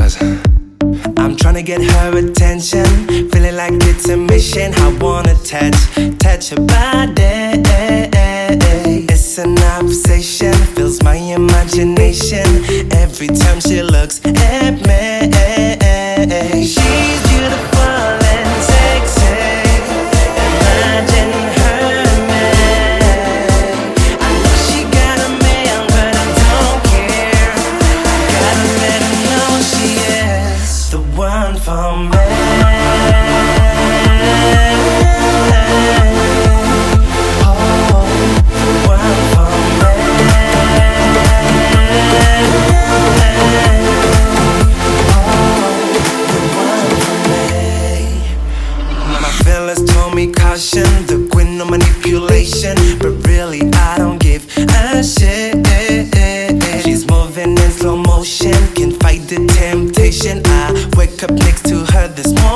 does. I'm trying to get her attention, feeling like it's a mission. I wanna touch her body. It's an obsession, fills my imagination every time she looks at me. She's beautiful and sexy. Imagine her man. I know she got a man, but I don't care. Gotta let her know she is the one for me. Caution, the queen of manipulation, but really I don't give a shit. She's moving in slow motion, can fight the temptation. I wake up next to her this morning.